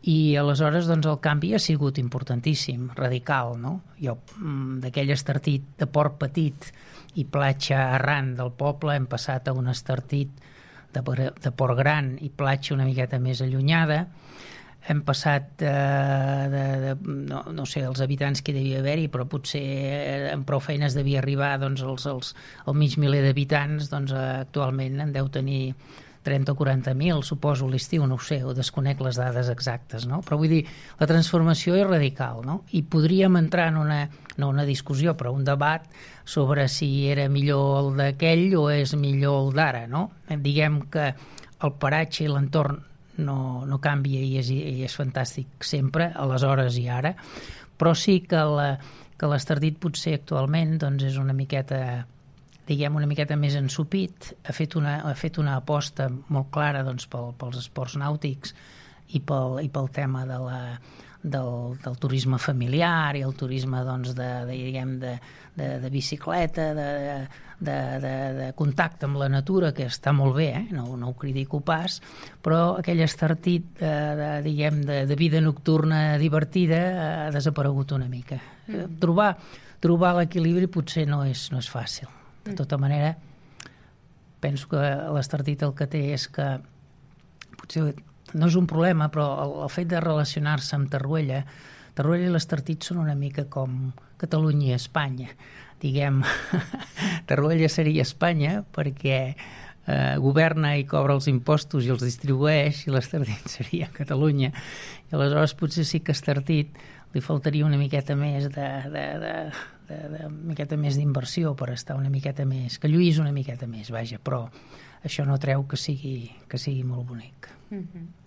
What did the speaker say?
I aleshores doncs, el canvi ha sigut importantíssim, radical, no? Jo, d'aquell estartit de port petit i platja arran del poble, hem passat a un estartit de port gran i platja una miqueta més allunyada. Hem passat no sé, els habitants que hi devia haver-hi, però potser amb prou feines devia arribar doncs, el mig miler d'habitants, doncs actualment en deu tenir 30 o 40.000, suposo, l'estiu, no ho sé, o desconec les dades exactes, no? Però vull dir, la transformació és radical, no? I podríem entrar en una discussió, però un debat sobre si era millor el d'aquell o és millor el d'ara, no? Diguem que el paratge i l'entorn no canvia i és fantàstic sempre, aleshores i ara, però sí que l'Estartit potser actualment doncs és una miqueta més ensupit, ha fet una aposta molt clara doncs, pels esports nàutics i pel tema del turisme familiar i el turisme doncs, de bicicleta, de contacte amb la natura, que està molt bé, no ho critico pas, però aquell estartit de vida nocturna divertida ha desaparegut una mica. Trobar l'equilibri potser no és fàcil. De tota manera, penso que l'Estartit el que té és que potser no és un problema, però el fet de relacionar-se amb Torroella i l'Estartit són una mica com Catalunya i Espanya. Diguem, Torroella seria Espanya perquè governa i cobra els impostos i els distribueix, i l'Estartit seria Catalunya. I aleshores potser sí que Estartit li faltaria una miqueta més d'inversió per estar una miqueta més, que lluís una miqueta més, vaja, però això no treu que sigui molt bonic.